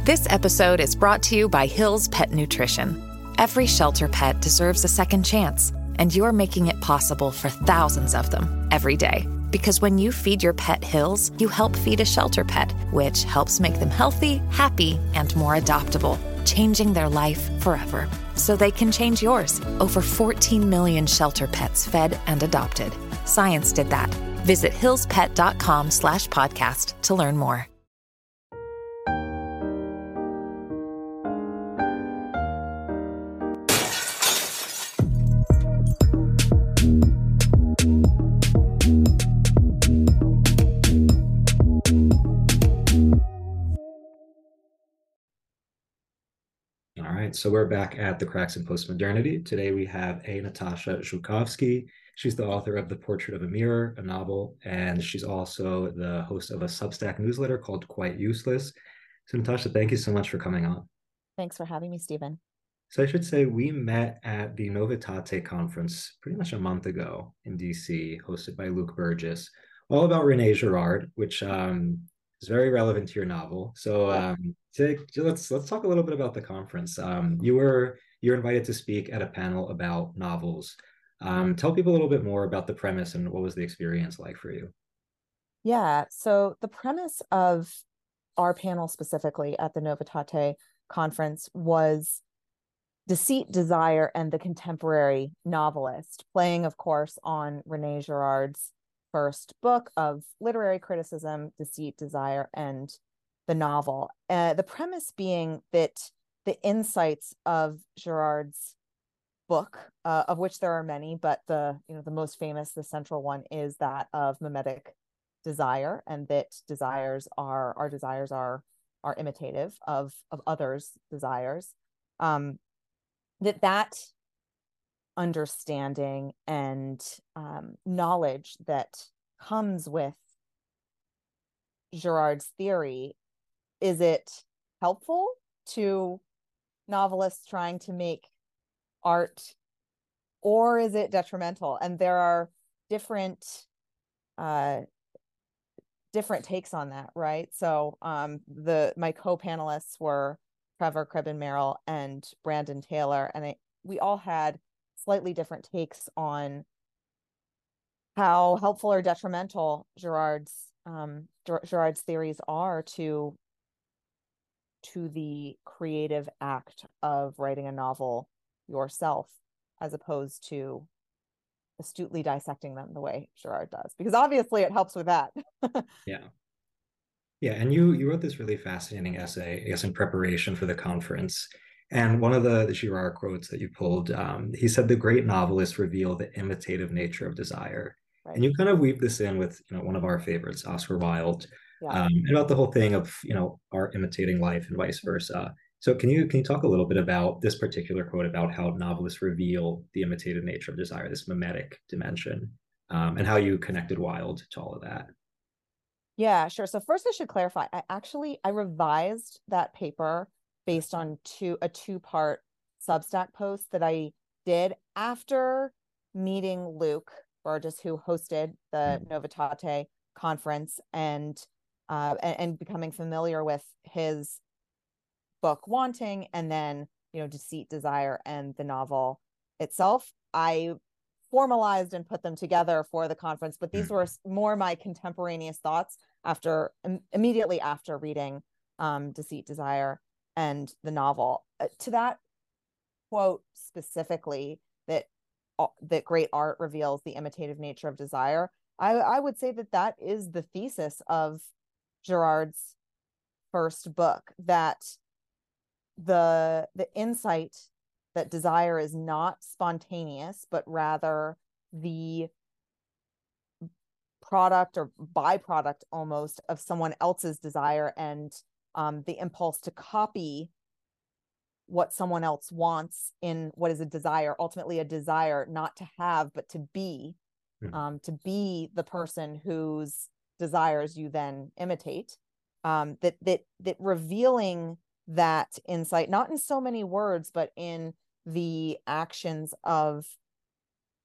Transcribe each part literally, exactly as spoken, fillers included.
This episode is brought to you by Hill's Pet Nutrition. Every shelter pet deserves a second chance, and you're making it possible for thousands of them every day. Because when you feed your pet Hill's, you help feed a shelter pet, which helps make them healthy, happy, and more adoptable, changing their life forever. So they can change yours. Over fourteen million shelter pets fed and adopted. Science did that. Visit hillspet.com slash podcast to learn more. All right, so we're back at the Cracks in Postmodernity. Today we have A. Natasha Zhukovsky. She's the author of The Portrait of a Mirror, a novel, and she's also the host of a Substack newsletter called Quite Useless. So Natasha, thank you so much for coming on. Thanks for having me, Stephen. So I should say we met at the Novitate conference pretty much a month ago in D C, hosted by Luke Burgess, all about Renee Girard, which um, is very relevant to your novel. So um, to, let's let's talk a little bit about the conference. Um, you were you were invited to speak at a panel about novels. Um, tell people a little bit more about the premise and what was the experience like for you? Yeah, so the premise of our panel specifically at the Novitate conference was Deceit, Desire, and the Contemporary Novelist, playing, of course, on Renee Girard's first book of literary criticism, Deceit, Desire, and the novel. Uh, the premise being that the insights of Girard's book, uh, of which there are many, but the you know the most famous, the central one, is that of mimetic desire, and that desires are our desires are are imitative of of others' desires. Um, that that understanding and um, knowledge that comes with Girard's theory, is it helpful to novelists trying to make art, or is it detrimental? And there are different uh, different takes on that, right? So um, the my co-panelists were Trevor Cribben-Merrill and Brandon Taylor, and I, we all had slightly different takes on how helpful or detrimental Girard's um, Girard's theories are to to the creative act of writing a novel yourself, as opposed to astutely dissecting them the way Girard does, because obviously it helps with that. Yeah. Yeah, and you you wrote this really fascinating essay, I guess, in preparation for the conference. And one of the, the Girard quotes that you pulled, um, he said, "The great novelists reveal the imitative nature of desire." Right. And you kind of weave this in with, you know, one of our favorites, Oscar Wilde, Yeah. um, about the whole thing of, you know, art imitating life and vice versa. So can you can you talk a little bit about this particular quote about how novelists reveal the imitative nature of desire, this mimetic dimension, um, and how you connected Wilde to all of that? Yeah, sure. So first I should clarify, I actually, I revised that paper based on two, a two-part Substack post that I did after meeting Luke Burgess, who hosted the Novitate conference, and, uh, and, and becoming familiar with his book Wanting, and then, you know, Deceit, Desire, and the novel itself. I formalized and put them together for the conference, but these were more my contemporaneous thoughts after um, immediately after reading um, Deceit, Desire, and the novel. Uh, to that quote specifically, that uh, that great art reveals the imitative nature of desire, I, I would say that that is the thesis of Girard's first book, that the the insight that desire is not spontaneous, but rather the product or byproduct almost of someone else's desire, and um, the impulse to copy what someone else wants in what is a desire, ultimately a desire not to have, but to be, um, to be the person whose desires you then imitate. Um, that that that revealing that insight, not in so many words, but in the actions of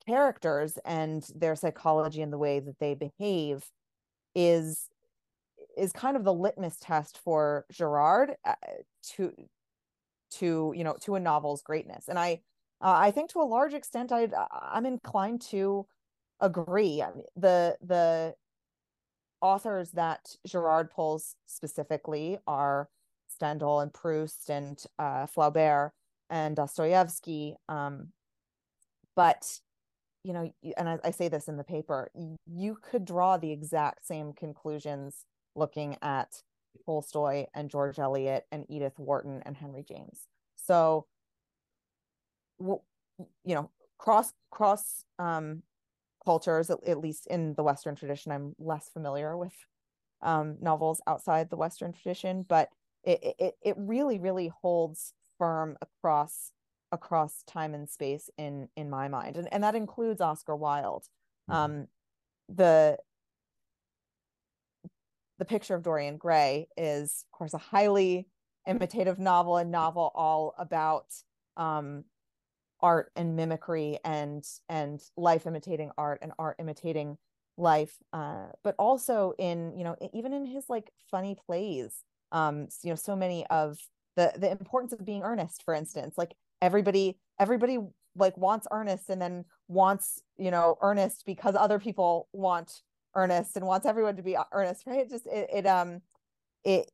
characters and their psychology and the way that they behave, is is kind of the litmus test for Girard uh, to to you know to a novel's greatness. And I uh, I think to a large extent I I'm inclined to agree. I mean, the the authors that Girard pulls specifically are Stendhal and Proust and uh, Flaubert and Dostoevsky. Um, but you know, and I, I say this in the paper, you could draw the exact same conclusions looking at Tolstoy and George Eliot and Edith Wharton and Henry James. So, you know, cross cross um, cultures, at, at least in the Western tradition. I'm less familiar with um, novels outside the Western tradition, but it it it really really holds firm across across time and space in in my mind, and and that includes Oscar Wilde. Um, the the Picture of Dorian Gray is, of course, a highly imitative novel, a novel all about um, art and mimicry and and life imitating art and art imitating life, uh, but also in, you know, even in his like funny plays, um, you know, so many of the the importance of being earnest, for instance, like everybody everybody like wants Ernest and then wants, you know, Ernest because other people want Ernest and wants everyone to be Ernest, right? It just it, it um it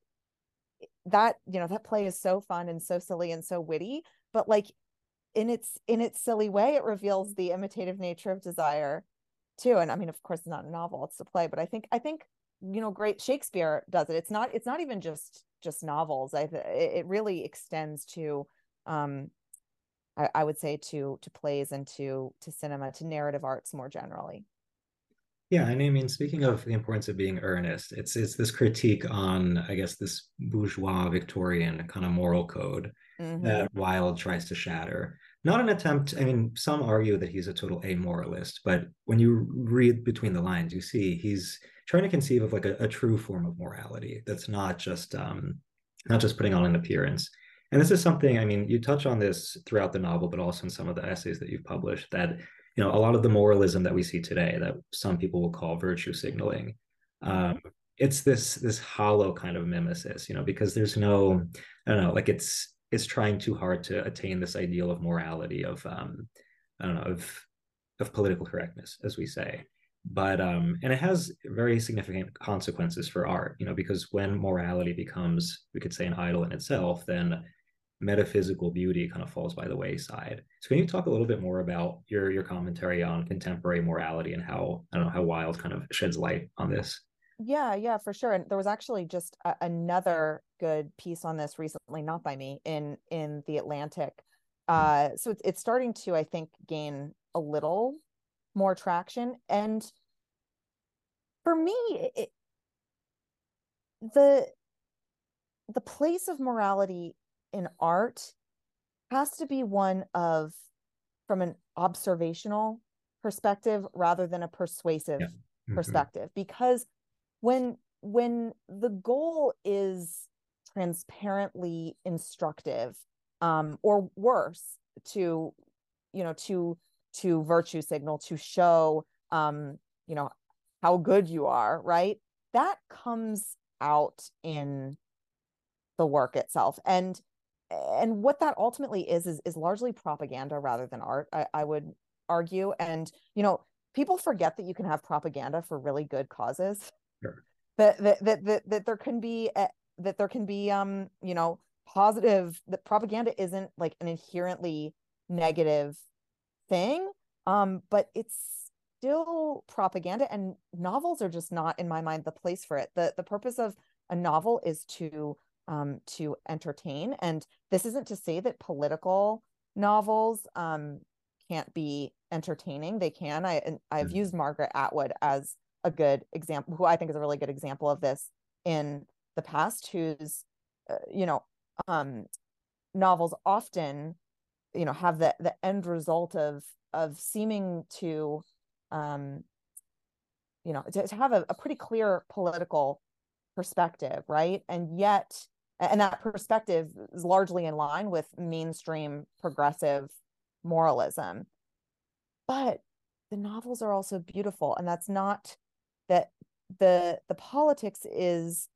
that you know that play is so fun and so silly and so witty, but like in its in its silly way it reveals the imitative nature of desire too. And I mean, of course it's not a novel, it's a play, but I think I think you know great Shakespeare does it. It's not it's not even just just novels. I it really extends to um I, I would say to to plays and to to cinema, to narrative arts more generally. Yeah, and I mean, speaking of the importance of being earnest, it's it's this critique on, I guess, this bourgeois Victorian kind of moral code Mm-hmm. that Wilde tries to shatter. Not an attempt, I mean, some argue that he's a total amoralist, but when you read between the lines, you see he's trying to conceive of like a, a true form of morality that's not just um, not just putting on an appearance. And this is something, I mean, you touch on this throughout the novel, but also in some of the essays that you've published, that you know a lot of the moralism that we see today that some people will call virtue signaling, um, it's this this hollow kind of mimesis, you know, because there's no, I don't know, like it's it's trying too hard to attain this ideal of morality, of um, I don't know, of of political correctness, as we say. But um, and it has very significant consequences for art, you know, because when morality becomes, we could say, an idol in itself, then metaphysical beauty kind of falls by the wayside. So can you talk a little bit more about your your commentary on contemporary morality and how, I don't know, how Wilde kind of sheds light on this? Yeah, yeah, for sure. And there was actually just a, another good piece on this recently, not by me, in in the Atlantic. Uh, so it's it's starting to, I think, gain a little more traction. And for me, it, the the place of morality in art has to be one of, from an observational perspective rather than a persuasive Yeah. Mm-hmm. perspective, because when when the goal is transparently instructive, um, or worse, to you know to to virtue signal, to show um, you know how good you are, right? That comes out in the work itself, and and what that ultimately is is is largely propaganda rather than art, I, I would argue. And you know people forget that you can have propaganda for really good causes. Sure. that that that that, that there can be a, that there can be um you know positive, that propaganda isn't like an inherently negative thing, um but it's still propaganda, and novels are just not, in my mind, the place for it. The the purpose of a novel is to um to entertain, and this isn't to say that political novels um can't be entertaining. They can. I I've Mm-hmm. used Margaret Atwood as a good example, who I think is a really good example of this in the past, whose uh, you know um novels often you know have the the end result of of seeming to um you know to, to have a, a pretty clear political perspective, right? And yet, and that perspective is largely in line with mainstream progressive moralism. But the novels are also beautiful, and that's not that the the politics is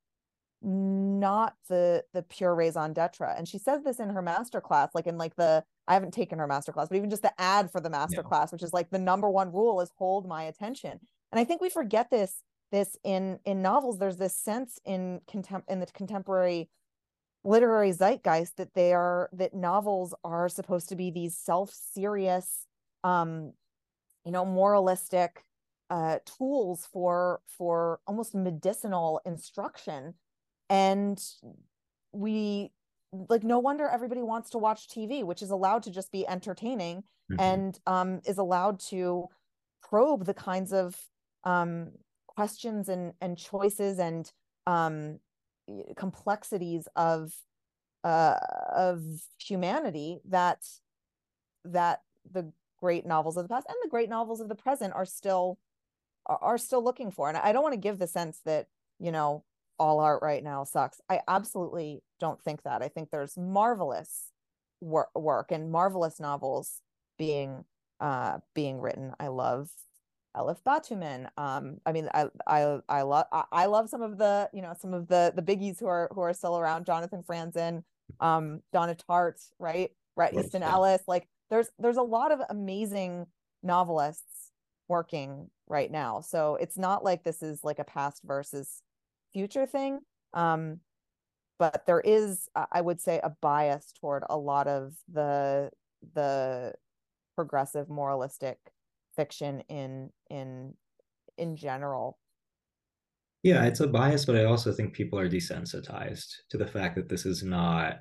not the the pure raison d'etre. And she says this in her masterclass, like in like the, I haven't taken her masterclass, but even just the ad for the masterclass, yeah. which is like the number one rule is hold my attention. And I think we forget this this in in novels. There's this sense in contem in the contemporary literary zeitgeist that they are that novels are supposed to be these self-serious, um, you know, moralistic uh, tools for for almost medicinal instruction. And we like, no wonder everybody wants to watch T V, which is allowed to just be entertaining, mm-hmm. and um, is allowed to probe the kinds of um, questions and and choices and um, complexities of uh, of humanity that that the great novels of the past and the great novels of the present are still are, are still looking for. And I don't want to give the sense that, you know, all art right now sucks. I absolutely don't think that. I think there's marvelous wor work and marvelous novels being uh being written. I love Elif Batuman. Um, I mean, I I I love I, I love some of the, you know, some of the the biggies who are who are still around. Jonathan Franzen, um, Donna Tartt, right? Bret Easton Ellis. Like there's there's a lot of amazing novelists working right now. So it's not like this is like a past versus future thing, um but there is, I would say, a bias toward a lot of the the progressive moralistic fiction in in in general. Yeah, it's a bias, but I also think people are desensitized to the fact that this is not,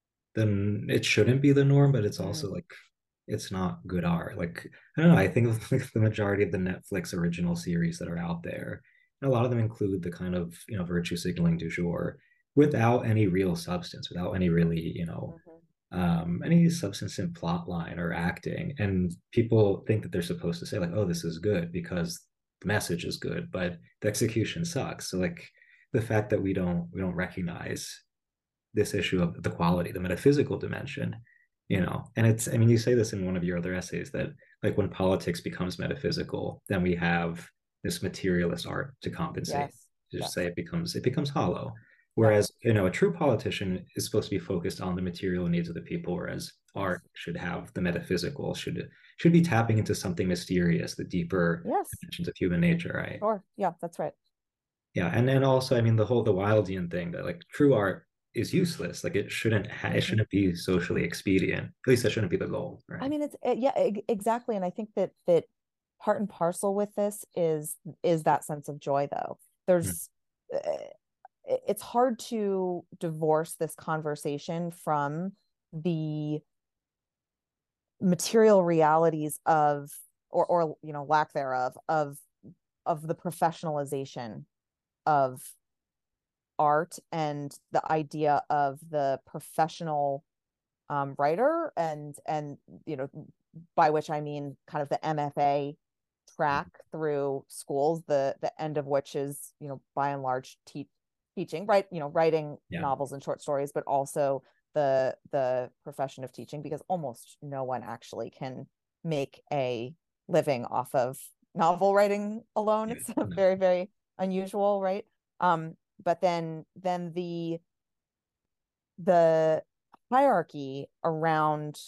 then it shouldn't be the norm, but it's also mm. like it's not good art. Like, I don't know, I think of like the majority of the Netflix original series that are out there, and a lot of them include the kind of, you know, virtue signaling du jour without any real substance, without any really, you know, mm-hmm. um, any substance in plot line or acting. And people think that they're supposed to say like, oh, this is good because the message is good, but the execution sucks. So like the fact that we don't we don't recognize this issue of the quality, the metaphysical dimension, you know, and it's, I mean, you say this in one of your other essays that like when politics becomes metaphysical, then we have this materialist art to compensate. Yes. To just yes. say it becomes it becomes hollow. Whereas, you know, a true politician is supposed to be focused on the material needs of the people, whereas art should have the metaphysical, should should be tapping into something mysterious, the deeper yes. dimensions of human nature, right? Sure. Yeah, that's right. Yeah, and then also, I mean, the whole the Wildian thing that like true art is useless. Like it shouldn't ha- it shouldn't be socially expedient. At least that shouldn't be the goal, right? I mean, it's it, yeah, exactly. And I think that that part and parcel with this is is that sense of joy, though. There's mm. uh, it's hard to divorce this conversation from the material realities of, or or you know, lack thereof, of of the professionalization of art and the idea of the professional um, writer, and and you know, by which I mean kind of the M F A track through schools, the the end of which is, you know, by and large te teaching, right? You know, writing yeah. novels and short stories, but also the the profession of teaching, because almost no one actually can make a living off of novel writing alone. Yeah. It's no. very, very unusual, right? Um, but then then the the hierarchy around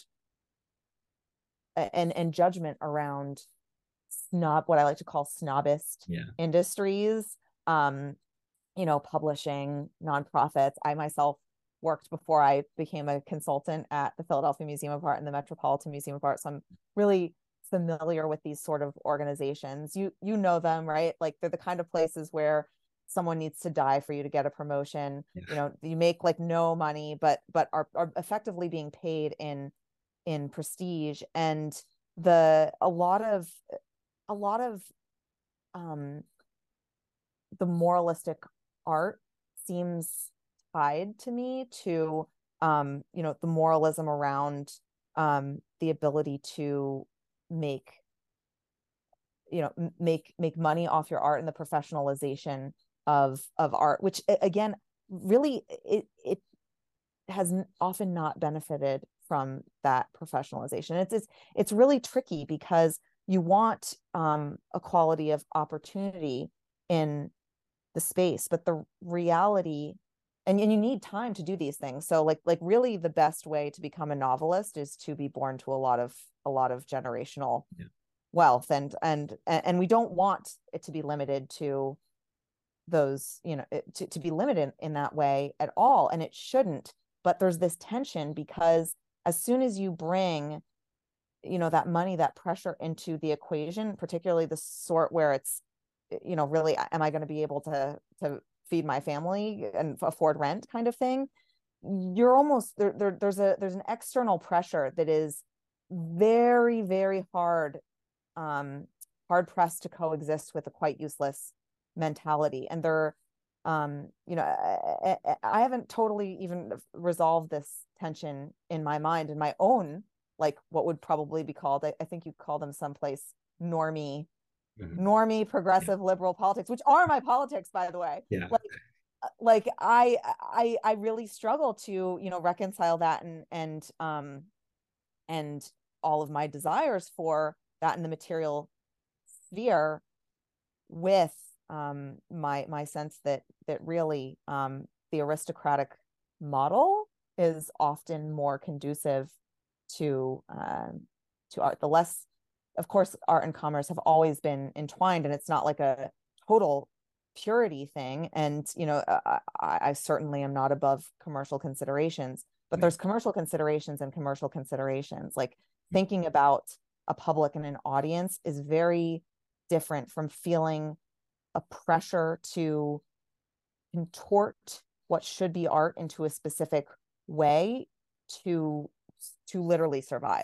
and and judgment around snob, what I like to call snobist yeah. industries, um, you know, publishing, nonprofits. I myself worked before I became a consultant at the Philadelphia Museum of Art and the Metropolitan Museum of Art. So I'm really familiar with these sort of organizations. You you know them, right? Like they're the kind of places where someone needs to die for you to get a promotion. Yeah. You know, you make like no money, but but are, are effectively being paid in in prestige. And the a lot of a lot of um the moralistic art seems tied to me to um you know, the moralism around um the ability to make you know make make money off your art, and the professionalization of of art, which again really it it has often not benefited from that professionalization. It's it's it's really tricky because you want um equality of opportunity in the space. But the reality, and, and you need time to do these things. So like like really the best way to become a novelist is to be born to a lot of a lot of generational yeah. wealth, and and and we don't want it to be limited to those, you know, to, to be limited in that way at all, and it shouldn't. But there's this tension, because as soon as you bring, you know, that money, that pressure into the equation, particularly the sort where it's, you know, really, am I going to be able to to feed my family and afford rent kind of thing, you're almost there, there there's a there's an external pressure that is very, very hard um hard pressed to coexist with a quite useless mentality. And they're um you know I, I, I haven't totally even resolved this tension in my mind, in my own, like what would probably be called, I, I think you call them someplace normie mm-hmm. normie progressive yeah. liberal politics, which are my politics, by the way. Yeah. Like like I I I really struggle to, you know, reconcile that and and um and all of my desires for that in the material sphere with um my my sense that that really um the aristocratic model is often more conducive to um to art. The less, of course, art and commerce have always been entwined, and it's not like a total purity thing. And you know, I, I certainly am not above commercial considerations, but mm-hmm. there's commercial considerations and commercial considerations. Like mm-hmm. thinking about a public and an audience is very different from feeling a pressure to contort what should be art into a specific way to to literally survive.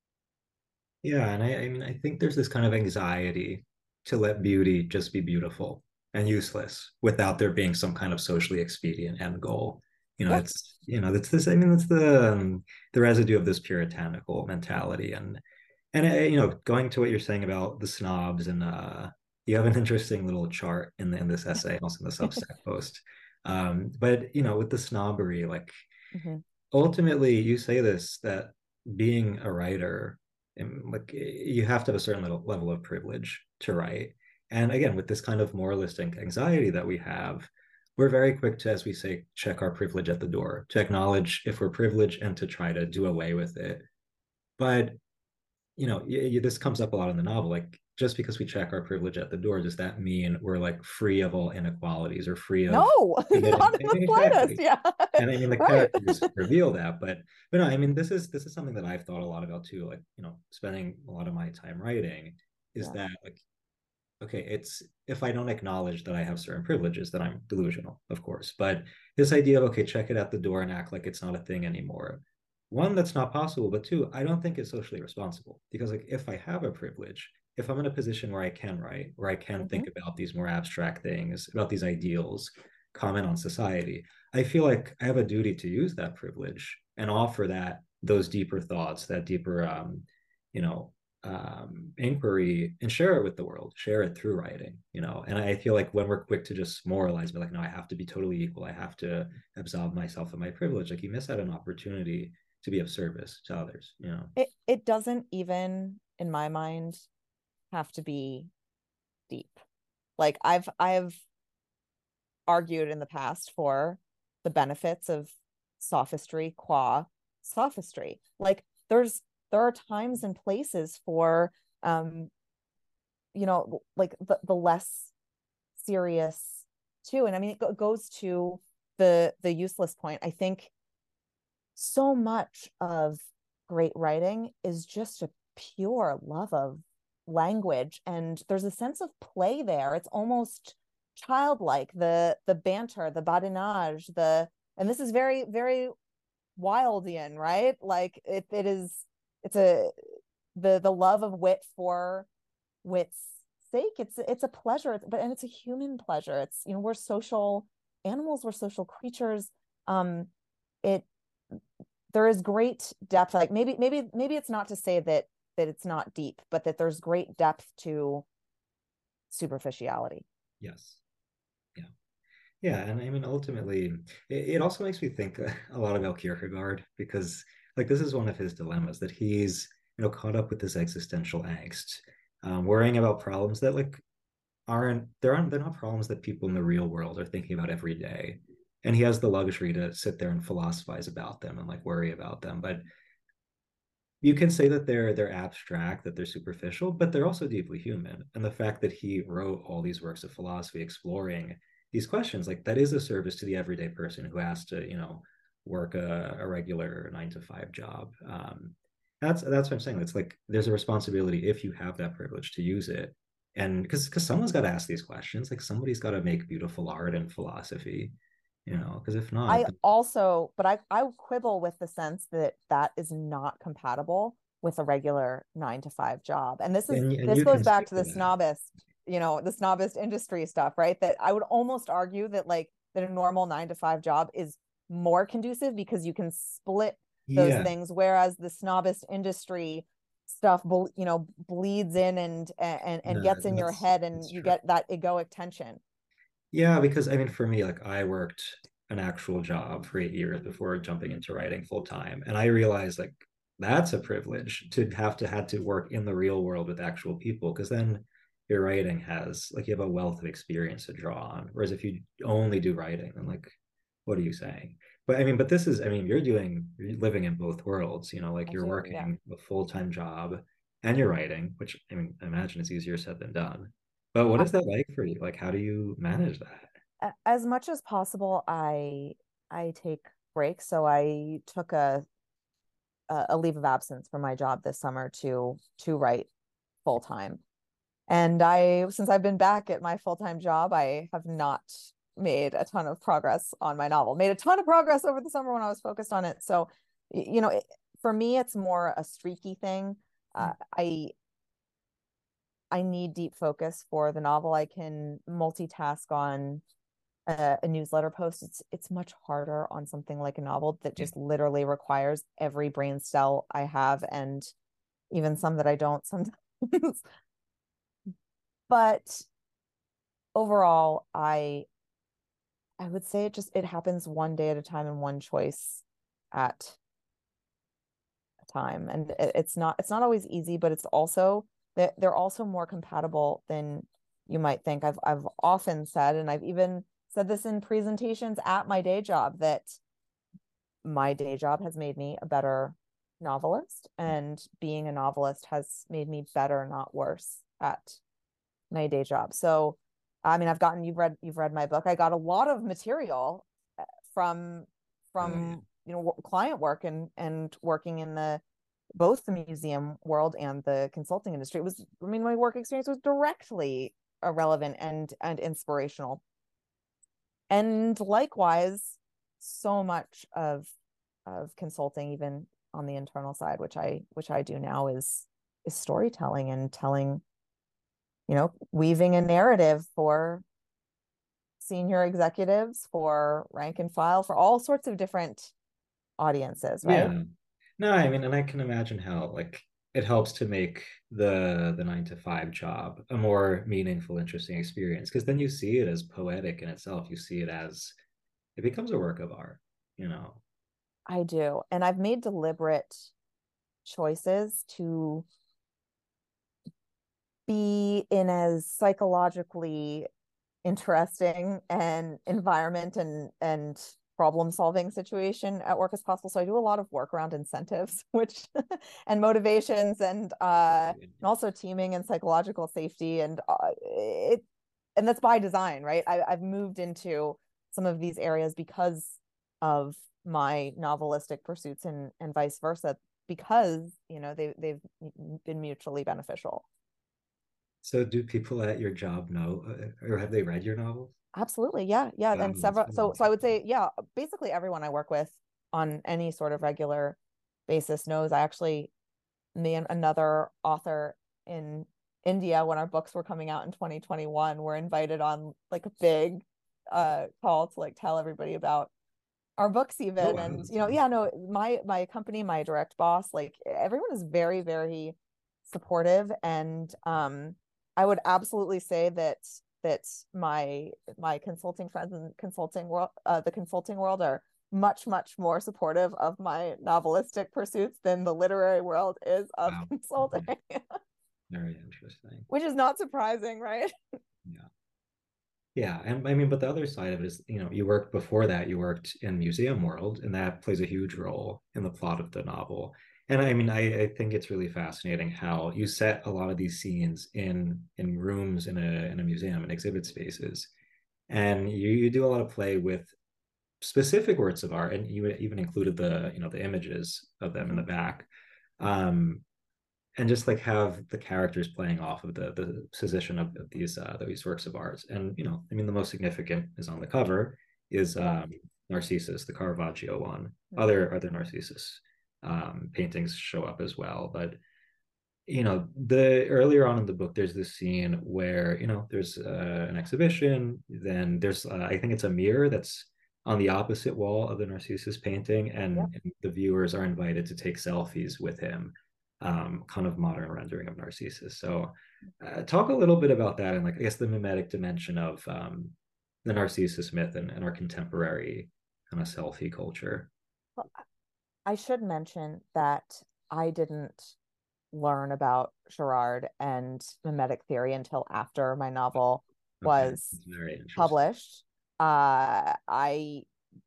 Yeah, and I, I mean, I think there's this kind of anxiety to let beauty just be beautiful and useless without there being some kind of socially expedient end goal. You know, yeah. it's you know, it's this. I mean, it's the um, the residue of this puritanical mentality, and and uh, you know, going to what you're saying about the snobs, and uh, you have an interesting little chart in the, in this essay, also in the Substack post. Um, but you know, with the snobbery, like mm-hmm. ultimately, you say this, that being a writer, and like you have to have a certain level, level of privilege to write. And again, with this kind of moralistic anxiety that we have, we're very quick to, as we say, check our privilege at the door, to acknowledge if we're privileged and to try to do away with it. But, you know, you, you, this comes up a lot in the novel. Like, just because we check our privilege at the door, does that mean we're like free of all inequalities or free of no, not in the slightest? Yeah. And I mean, the right. characters reveal that, but but no, I mean, this is this is something that I've thought a lot about too. Like, you know, spending a lot of my time writing is yeah. that like, okay, it's if I don't acknowledge that I have certain privileges, then I'm delusional, of course. But this idea of, okay, check it at the door and act like it's not a thing anymore. One, that's not possible, but two, I don't think it's socially responsible, because like if I have a privilege, if I'm in a position where I can write, where I can mm-hmm. think about these more abstract things, about these ideals, comment on society, I feel like I have a duty to use that privilege and offer that those deeper thoughts, that deeper, um, you know, um, inquiry, and share it with the world, share it through writing, you know. And I feel like when we're quick to just moralize, but like, no, I have to be totally equal, I have to absolve myself of my privilege, like you miss out an opportunity to be of service to others, you know. It it doesn't even, in my mind, have to be deep. Like I've I've argued in the past for the benefits of sophistry qua sophistry. Like there's there are times and places for um you know, like the, the less serious too. And I mean, it goes to the the useless point. I think so much of great writing is just a pure love of language, and there's a sense of play there. It's almost childlike, the the banter, the badinage, the and this is very, very Wildian, right? Like it it is it's a the the love of wit for wit's sake. It's it's a pleasure, it's, but and it's a human pleasure. It's, you know, we're social animals, we're social creatures. Um it there is great depth. Like maybe maybe maybe it's not to say that that it's not deep, but that there's great depth to superficiality. Yes. Yeah. Yeah. And I mean, ultimately, it, it also makes me think a lot about Kierkegaard, because like this is one of his dilemmas, that he's, you know, caught up with this existential angst, um, worrying about problems that like aren't there aren't they're not problems that people in the real world are thinking about every day. And he has the luxury to sit there and philosophize about them and like worry about them. But you can say that they're they're abstract, that they're superficial, but they're also deeply human. And the fact that he wrote all these works of philosophy exploring these questions, like that is a service to the everyday person who has to, you know, work a, a regular nine to five job. Um, that's that's what I'm saying. It's like there's a responsibility if you have that privilege to use it. And because because someone's got to ask these questions, like somebody's got to make beautiful art and philosophy, you know, because if not, I then, also, but I, I quibble with the sense that that is not compatible with a regular nine to five job. And this is, and, and this you goes can back speak to to the that. snobist, you know, the snobist industry stuff, right? That I would almost argue that like that a normal nine to five job is more conducive because you can split those Yeah, things. Whereas the snobist industry stuff, you know, bleeds in and, and, and no, gets in your that's head that's and you true. get that egoic tension. Yeah, because I mean, for me, like I worked an actual job for eight years before jumping into writing full time, and I realized like that's a privilege to have to had to work in the real world with actual people, because then your writing has like you have a wealth of experience to draw on. Whereas if you only do writing, then like what are you saying? But I mean, but this is, I mean, you're doing, you're living in both worlds, you know, like I you're do, yeah. working a full time job and you're writing, which I mean, I imagine it's easier said than done. But what is that like for you? Like, how do you manage that? As much as possible, I I take breaks. So I took a a leave of absence from my job this summer to to write full time. And I, since I've been back at my full time job, I have not made a ton of progress on my novel. Made a ton of progress over the summer when I was focused on it. So, you know, it, for me, it's more a streaky thing. Uh, I I need deep focus for the novel. I can multitask on a, a newsletter post. It's it's much harder on something like a novel that just literally requires every brain cell I have, and even some that I don't sometimes. But overall, I I would say it just it happens one day at a time and one choice at a time. And it, it's not it's not always easy, but it's also that they're also more compatible than you might think. I've I've often said, and I've even said this in presentations at my day job, that my day job has made me a better novelist, and being a novelist has made me better, not worse, at my day job. So, I mean, I've gotten you've read you've read my book. I got a lot of material from Oh, yeah. from you know client work and and working in the both the museum world and the consulting industry. It was, I mean, my work experience was directly relevant and and inspirational. And likewise, so much of of consulting, even on the internal side, which I which I do now, is is storytelling and telling, you know, weaving a narrative for senior executives, for rank and file, for all sorts of different audiences, right? Yeah. No, I mean, and I can imagine how like it helps to make the the nine to five job a more meaningful, interesting experience because then you see it as poetic in itself. You see it as it becomes a work of art, you know. I do. And I've made deliberate choices to be in as psychologically interesting and environment and and problem solving situation at work as possible. So I do a lot of work around incentives, which and motivations, and uh and also teaming and psychological safety, and uh, it and that's by design, right? I, I've moved into some of these areas because of my novelistic pursuits, and and vice versa, because you know they they've been mutually beneficial. So do people at your job know, uh, or have they read your novels? Absolutely. Yeah. Yeah. Wow, And that's several, really so, so I would interesting. say, yeah, basically everyone I work with on any sort of regular basis knows. I actually, me and another author in India, when our books were coming out in twenty twenty-one, were invited on like a big uh call to like tell everybody about our books Oh even. wow, And, that's you know, nice. yeah, no, my, my company, my direct boss, like everyone is very, very supportive. And, um, I would absolutely say that that my my consulting friends in consulting world, uh, the consulting world, are much much more supportive of my novelistic pursuits than the literary world is of Wow. consulting, Very interesting. which is not surprising, right? Yeah. Yeah, and I mean, but the other side of it is, you know, you worked before that, you worked in museum world, and that plays a huge role in the plot of the novel. And I mean, I, I think it's really fascinating how you set a lot of these scenes in in rooms in a in a museum and exhibit spaces, and you, you do a lot of play with specific works of art, and you even included the you know the images of them in the back. Um, and just like have the characters playing off of the the position of, of these uh these works of art. And you know, I mean, the most significant is on the cover is Yeah. um Narcissus, the Caravaggio one. Mhm. Other other Narcissus um paintings show up as well. But you know, the earlier on in the book, there's this scene where you know there's uh, an exhibition. Then there's uh, I think it's a mirror that's on the opposite wall of the Narcissus painting, Yeah. and, and the viewers are invited to take selfies with him, um, kind of modern rendering of Narcissus. So, uh, talk a little bit about that, and like I guess the mimetic dimension of um, the Narcissus myth and, and our contemporary kind of selfie culture. Well, I should mention that I didn't learn about Girard and mimetic theory until after my novel Okay, was it's very interesting. published. Uh, I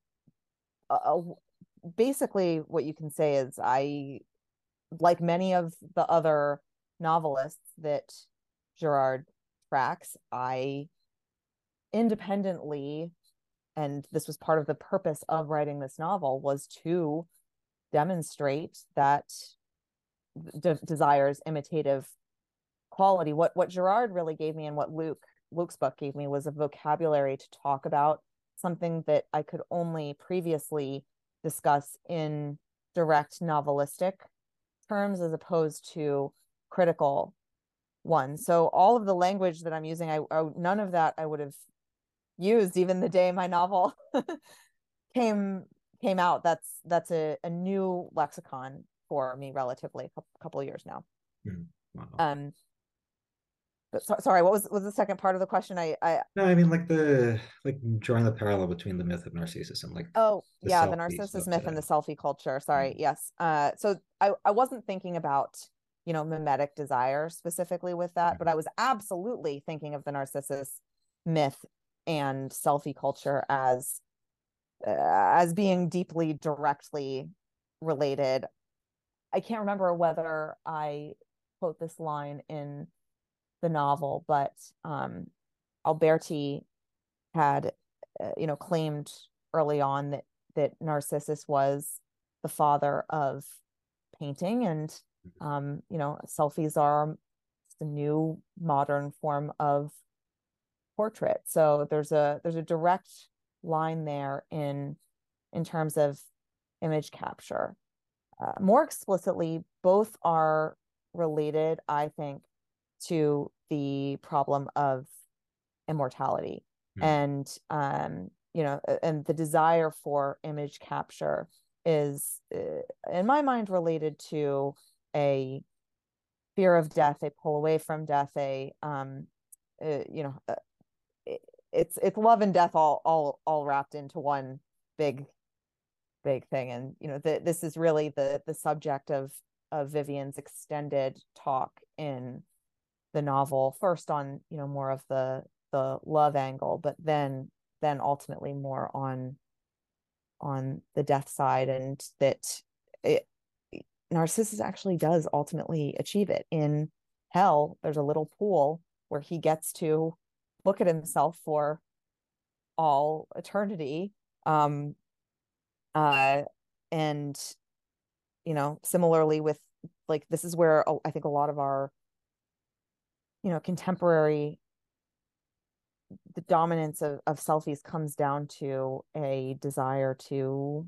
uh, basically what you can say is I, like many of the other novelists that Girard tracks, I independently, and this was part of the purpose of writing this novel, was to demonstrate that de- desires imitative quality. What what Girard really gave me, and what Luke Luke's book gave me, was a vocabulary to talk about something that I could only previously discuss in direct novelistic terms as opposed to critical ones. So all of the language that I'm using, I, I none of that I would have used even the day my novel came came out. That's that's a, a new lexicon for me, relatively a couple of years now. Hmm. Wow. Um, but so, sorry, what was was the second part of the question? I I No, I mean like the like drawing the parallel between the myth of Narcissus and like Oh, the yeah, the selfie Narcissus stuff myth and today. the selfie culture. Sorry. Mm. Yes. Uh, so I, I wasn't thinking about, you know, mimetic desire specifically with that, but I was absolutely thinking of the Narcissus myth and selfie culture as uh, as being deeply directly related. I can't remember whether I quote this line in the novel, but um, Alberti had, uh, you know, claimed early on that that Narcissus was the father of painting, and um, you know, selfies are the new modern form of portrait. So there's a there's a direct line there in in terms of image capture. Uh, more explicitly, both are related, I think, to the problem of immortality Mm. and um you know and the desire for image capture is uh, in my mind related to a fear of death, a pull away from death, a um uh, you know uh, it, it's it's love and death all all all wrapped into one big big thing. And you know the, this is really the the subject of of Vivian's extended talk in the novel, first on, you know, more of the the love angle, but then then ultimately more on on the death side. And that it, Narcissus actually does ultimately achieve it. In hell, there's a little pool where he gets to look at himself for all eternity. Um, uh, and you know, similarly with, like, this is where I think a lot of our, you know, contemporary, the dominance of, of selfies comes down to a desire to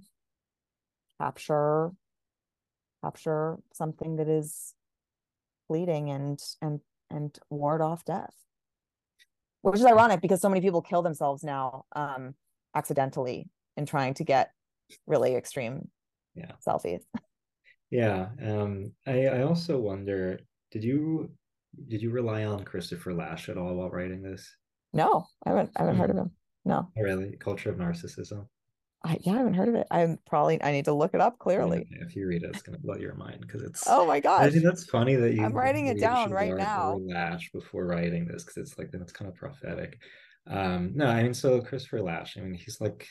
capture capture something that is fleeting and and and ward off death, which is ironic because so many people kill themselves now um accidentally in trying to get really extreme Yeah. selfies. Yeah. Um, I, I also wonder, did you did you rely on Christopher Lasch at all while writing this? No, I haven't I haven't heard of Hmm. him. No. Oh, really? Culture of Narcissism. I, yeah, I haven't heard of it. I'm probably I need to look it up Yeah, clearly. if you read it, it's gonna blow your mind because it's. Oh my I think gosh, that's funny that I'm you writing it read down right Chazard over now. Lash before writing this because it's like then it's kind of prophetic. Um, no, I mean, so Christopher Lasch, I mean, he's like,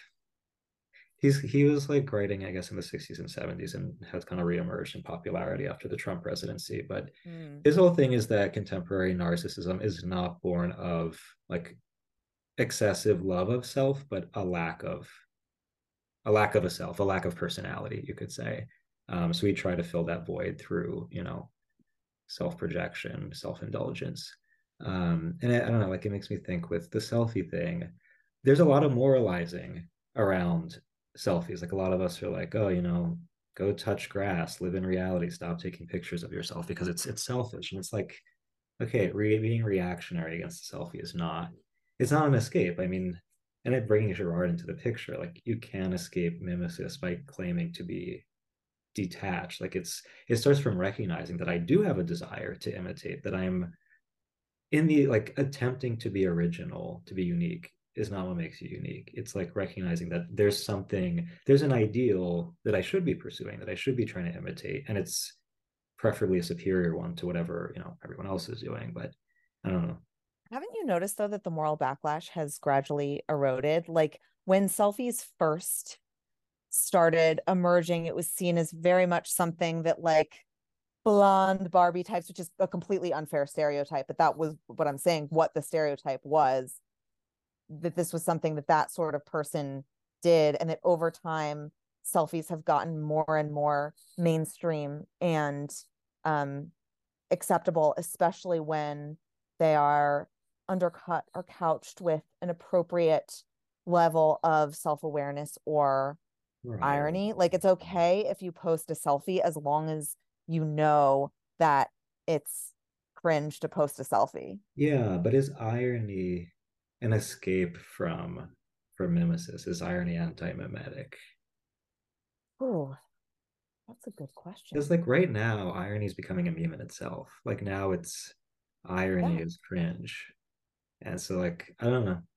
he's he was like writing, I guess, in the sixties and seventies and has kind of reemerged in popularity after the Trump presidency. But Mm. his whole thing is that contemporary narcissism is not born of like excessive love of self, but a lack of a lack of a self, a lack of personality, you could say. Um, so we try to fill that void through, you know, self-projection, self-indulgence. Um, and I, I don't know, like it makes me think with the selfie thing, there's a lot of moralizing around selfies. Like a lot of us are like, oh, you know, go touch grass, live in reality, stop taking pictures of yourself because it's it's selfish. And it's like, okay, re- being reactionary against the selfie is not, it's not an escape. I mean, and it bringing Girard into the picture, like you can escape mimesis by claiming to be detached. Like it's it starts from recognizing that I do have a desire to imitate, that I'm in the like attempting to be original, to be unique is not what makes you unique. It's like recognizing that there's something, there's an ideal that I should be pursuing, that I should be trying to imitate, and it's preferably a superior one to whatever, you know, everyone else is doing. But I don't know. Haven't you noticed though that the moral backlash has gradually eroded? Like when selfies first started emerging, it was seen as very much something that like blonde Barbie types, which is a completely unfair stereotype, but that was what I'm saying, what the stereotype was, that this was something that that sort of person did, and that over time selfies have gotten more and more mainstream and um, acceptable, especially when they are undercut or couched with an appropriate level of self-awareness or Right. irony. Like it's okay if you post a selfie as long as you know that it's cringe to post a selfie. Yeah, but is irony an escape from from mimesis? Is irony anti-mimetic? Oh, that's a good Because question. like right now, irony is becoming a meme in itself. Like now it's irony Yeah. is cringe. And so like I don't know.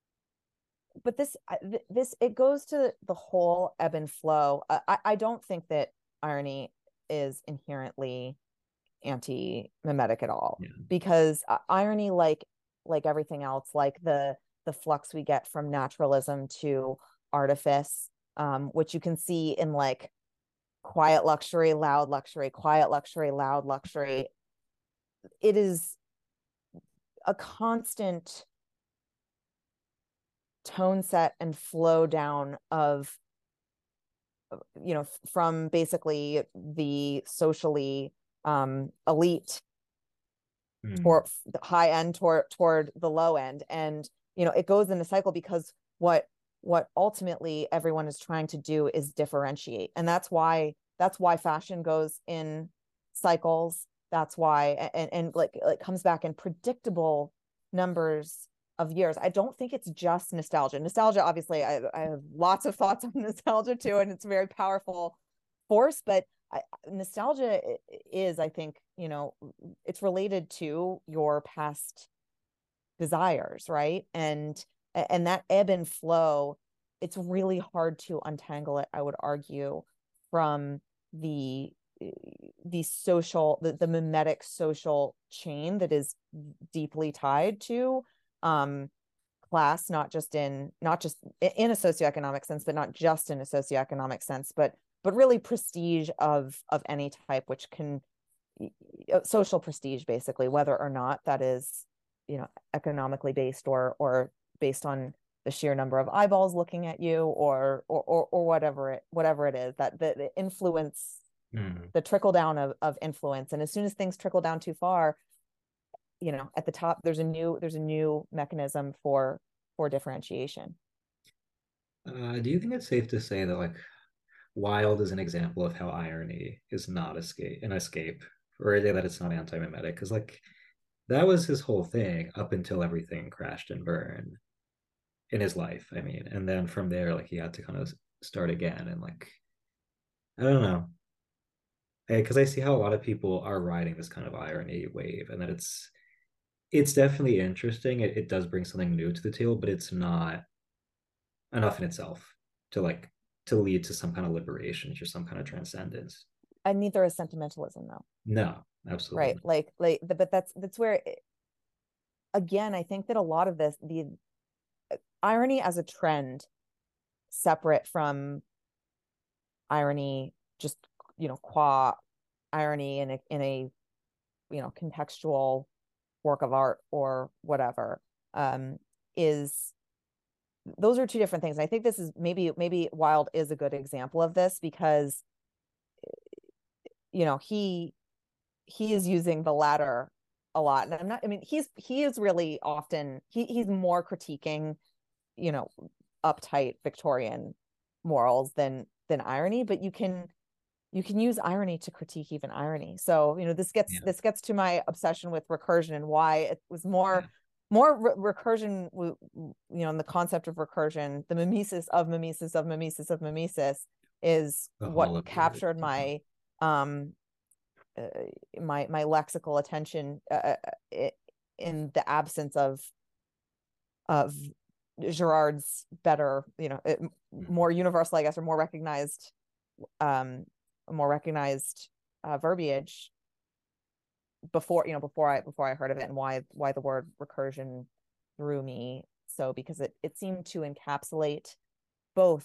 But this this it goes to the whole ebb and flow. I I don't think that irony is inherently anti-mimetic at all, Yeah. because uh, irony, like like everything else, like the the flux we get from naturalism to artifice, um, which you can see in like quiet luxury, loud luxury, quiet luxury, loud luxury. It is a constant tone set and flow down of, you know, from basically the socially um, elite Hmm. or the high end toward toward the low end, and you know it goes in a cycle, because what what ultimately everyone is trying to do is differentiate, and that's why that's why fashion goes in cycles. That's why, and and like it comes back in predictable numbers of years. I don't think it's just nostalgia. Nostalgia, obviously, I, I have lots of thoughts on nostalgia too, and it's a very powerful force. But I, nostalgia is, I think, you know, it's related to your past desires, right? And and that ebb and flow, it's really hard to untangle it, I would argue, from the the social, the, the mimetic social chain that is deeply tied to um class, not just in not just in a socioeconomic sense, but not just in a socioeconomic sense, but but really prestige of of any type, which can social prestige, basically, whether or not that is, you know, economically based or or based on the sheer number of eyeballs looking at you, or or or, or whatever it whatever it is, that the, the influence, Hmm. the trickle down of, of influence. And as soon as things trickle down too far, you know, at the top there's a new there's a new mechanism for for differentiation. Uh, do you think it's safe to say that like Wilde is an example of how irony is not escape an escape, or that it's not anti-mimetic? Because like that was his whole thing up until everything crashed and burned in his life. I mean, and then from there, like he had to kind of start again. And like, I don't know, because I see how a lot of people are riding this kind of irony wave, and that it's it's definitely interesting. It, it does bring something new to the table, but it's not enough in itself to like to lead to some kind of liberation or some kind of transcendence. And neither is sentimentalism, though. No, absolutely Right, not. like like but that's that's where, again, I think that a lot of this, the irony as a trend separate from irony just, you know, qua irony in a in a you know contextual work of art or whatever, um is those are two different things. And I think this is maybe maybe Wilde is a good example of this, because you know he he is using the latter a lot. And I'm not, I mean, he's he is really often he he's more critiquing, you know, uptight Victorian morals than than irony, but you can you can use irony to critique even irony. So, you know, this gets yeah. this gets to my obsession with recursion and why it was more yeah. more re- recursion, you know, and the concept of recursion, the mimesis of mimesis of mimesis of mimesis is the what captured it. my um uh, my my lexical attention uh, in the absence of of Girard's better, you know, it, more universal, I guess, or more recognized um more recognized uh, verbiage before, you know, before I before I heard of it, and why why the word recursion drew me so, because it it seemed to encapsulate both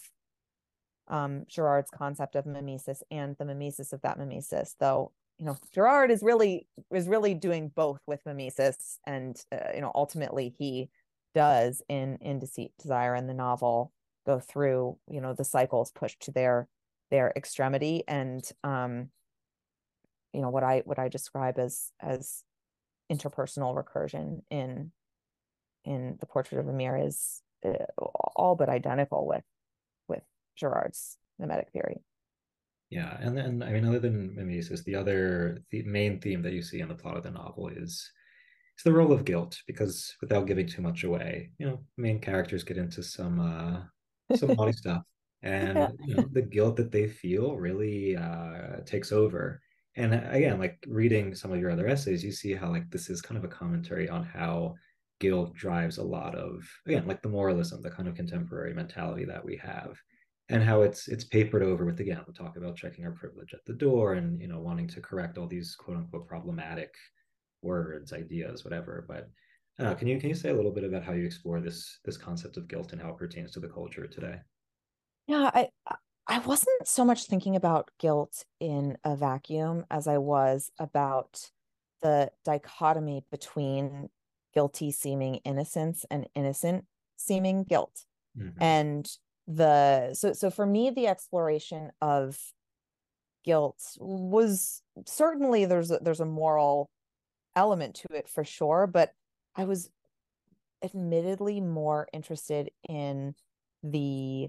um Girard's concept of mimesis and the mimesis of that mimesis, though, you know, Girard is really is really doing both with mimesis, and uh, you know, ultimately he does in in Deceit, Desire, and the novel go through, you know, the cycles pushed to their their extremity. And um you know, what I what I describe as as interpersonal recursion in in the Portrait of Vermeer is uh, all but identical with with Girard's mimetic theory. Yeah, and then I mean, other than mimesis, the other the main theme that you see in the plot of the novel is it's the role of guilt, because without giving too much away, you know, main characters get into some uh some naughty stuff, and Yeah. you know, the guilt that they feel really uh takes over. And again, like reading some of your other essays, you see how like this is kind of a commentary on how guilt drives a lot of, again, like the moralism, the kind of contemporary mentality that we have, and how it's it's papered over with, again, we talk about checking our privilege at the door, and you know, wanting to correct all these quote unquote problematic words, ideas, whatever. But uh, can you can you say a little bit about how you explore this this concept of guilt and how it pertains to the culture today? Yeah, I I wasn't so much thinking about guilt in a vacuum as I was about the dichotomy between guilty seeming innocence and innocent seeming guilt. Mm-hmm. And the so so for me, the exploration of guilt was certainly there's a, there's a moral element to it for sure, but I was admittedly more interested in the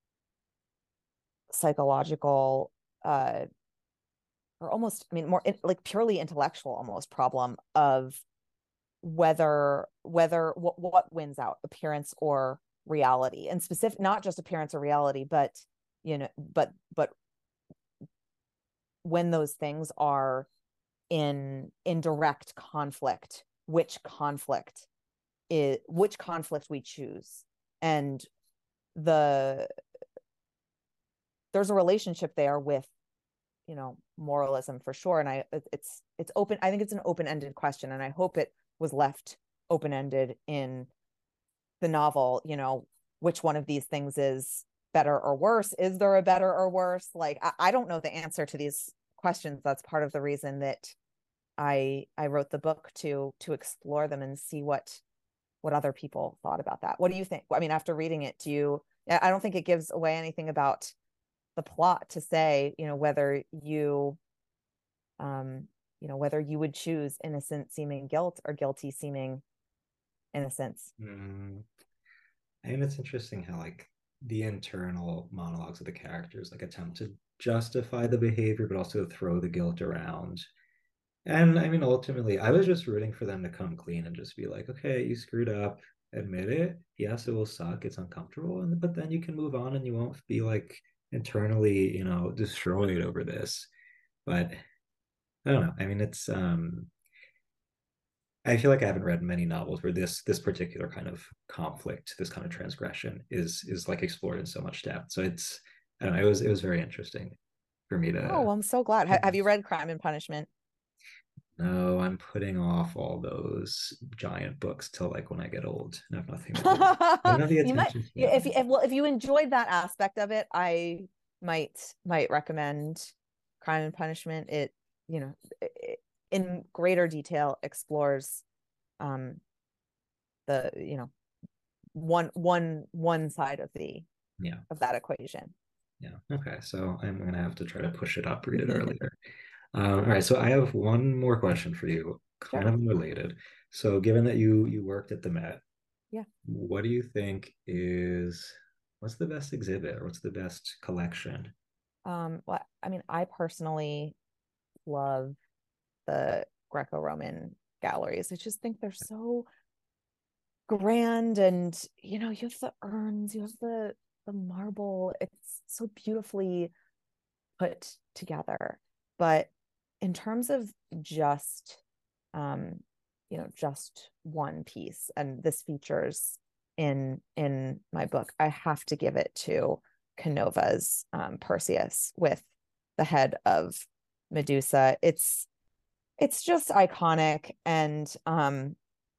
psychological uh or almost, I mean, more in, like purely intellectual almost problem of whether whether what what wins out, appearance or reality, and specific, not just appearance or reality, but you know, but but when those things are in in direct conflict, which conflict is which conflict we choose. And the there's a relationship there with, you know, moralism for sure. And I it's it's open, I think it's an open-ended question, and I hope it was left open-ended in the novel, you know, which one of these things is better or worse? Is there a better or worse? Like, I, I don't know the answer to these questions. That's part of the reason that I I wrote the book, to to explore them and see what what other people thought about that. What do you think? I mean, after reading it, do you, I don't think it gives away anything about the plot to say, you know, whether you um you know, whether you would choose innocent seeming guilt or guilty seeming innocence. Mm. I mean, it's interesting how like the internal monologues of the characters like attempt to justify the behavior, but also throw the guilt around. And I mean, ultimately, I was just rooting for them to come clean and just be like, okay, you screwed up, admit it. Yes, it will suck. It's uncomfortable. And but then you can move on and you won't be like internally, you know, destroyed over this. But I don't know. I mean, it's um I feel like I haven't read many novels where this this particular kind of conflict, this kind of transgression is is like explored in so much depth. So it's, I don't know, it was it was very interesting for me to. Oh, I'm so glad. Have you read Crime and Punishment? No, I'm putting off all those giant books till like when I get old and have nothing to do. I don't have the You might, attention yeah, if, span. if well, if you enjoyed that aspect of it, I might might recommend Crime and Punishment. It, you know, it, in greater detail explores um the, you know, one one one side of the Yeah. of that equation. Yeah. Okay. So I'm gonna have to try to push it up, read it earlier. Um, all right. So I have one more question for you, kind Sure. of unrelated. So given that you you worked at the Met, Yeah. what do you think is what's the best exhibit or what's the best collection? Um, well, I mean, I personally love the Greco-Roman galleries. I just think they're so grand, and you know, you have the urns, you have the the marble. It's so beautifully put together. But in terms of just um, you know, just one piece, and this features in in my book, I have to give it to Canova's um, Perseus with the head of Medusa. It's it's just iconic, and um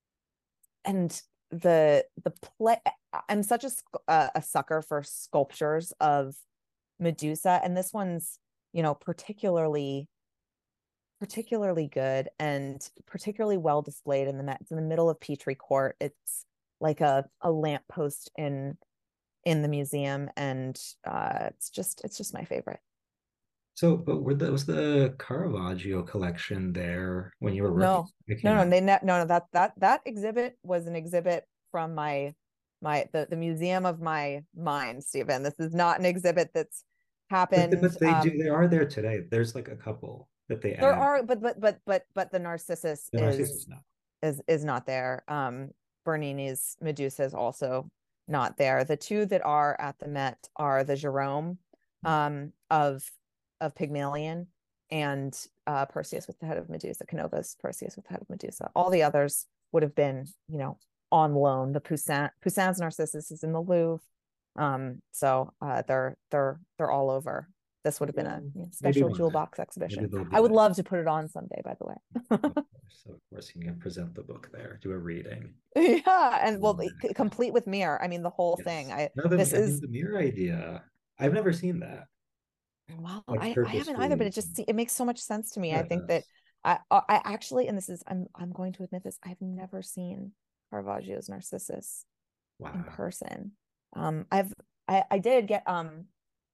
and the the play. I'm such a a sucker for sculptures of Medusa, and this one's, you know, particularly particularly good and particularly well displayed in the Met. It's in the middle of Petrie Court. It's like a a lamppost in in the museum, and uh, it's just it's just my favorite. So, but were the, was the Caravaggio collection there when you were working? No, It no, came no, out. they ne- no, no. That that that exhibit was an exhibit from my my the the museum of my mind, Stephen. This is not an exhibit that's But happened. but they do Um, they are there today. There's like a couple that they there add. are, but but but but but the Narcissus The Narcissus is now. is is not there. Um, Bernini's Medusa is also not there. The two that are at the Met are the Jerome um, of of Pygmalion, and uh, Perseus with the head of Medusa, Canova's Perseus with the head of Medusa. All the others would have been, you know, on loan. The Poussin, Poussin's Narcissus is in the Louvre, um, so uh, they're they're they're all over. This would have been a, Well, you know, maybe special one jewel day. box Maybe exhibition. they'll be I would there. love to put it on someday, by the way. Of course. So of course you can present the book there, do a reading. Yeah, and well, Um, c- complete with mirror. I mean, the whole thing. yes. I No, the this I mean is the mirror idea. I've never seen that. well, Like I I haven't either, but purposefully. it just it makes so much sense to me. Yeah, I it think that does. I I actually, and this is I'm I'm going to admit this, I've never seen Caravaggio's Narcissus in Wow. person. Um, I've I I did get um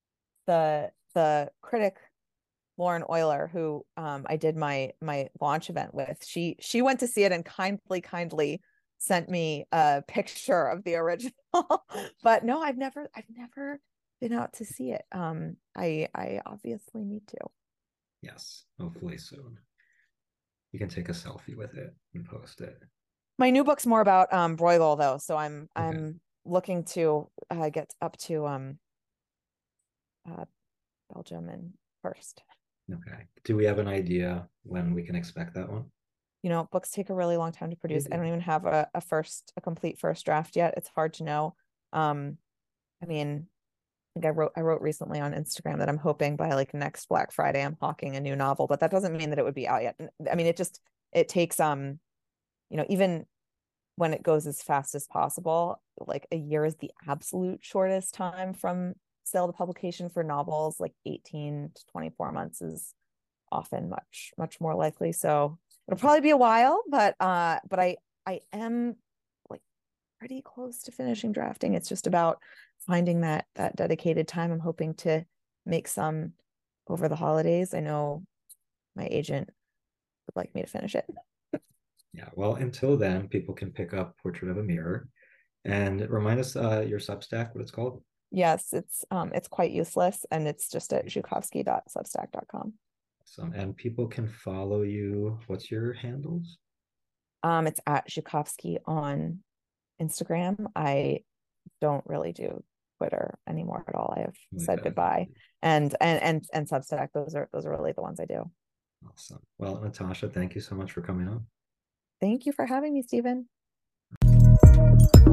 the the critic Lauren Euler, who um I did my my launch event with. She she went to see it and kindly kindly sent me a picture of the original. But no, I've never I've never been out to see it. Um, I I obviously need to. Yes. Hopefully soon. You can take a selfie with it and post it. My new book's more about um Bruegel though, so I'm Okay. I'm looking to uh, get up to um uh, Belgium and first. Okay. Do we have an idea when we can expect that one? You know, books take a really long time to They produce. I do. don't even have a, a first, a complete first draft yet. It's hard to know. Um, I mean, I think I wrote I wrote recently on Instagram that I'm hoping by like next Black Friday I'm hawking a new novel, but that doesn't mean that it would be out yet. I mean, it just it takes um, you know, even when it goes as fast as possible, like a year is the absolute shortest time from sale to publication for novels. Like eighteen to twenty-four months is often much much more likely. So it'll probably be a while, but uh but I I am like pretty close to finishing drafting. It's just about finding that that dedicated time. I'm hoping to make some over the holidays. I know my agent would like me to finish it. Yeah. Well, until then, people can pick up Portrait of a Mirror and remind us uh, your Substack, what it's called. Yes, it's um it's quite useless, and it's just at zhukovsky dot substack dot com. Awesome. And people can follow you. What's your handles? Um, it's at Zhukovsky on Instagram. I don't really do Twitter anymore at all. I have Really said fast. goodbye. And and and and Substack. Those are those are really the ones I do. Awesome. Well, Natasha, thank you so much for coming on. Thank you for having me, Stephen.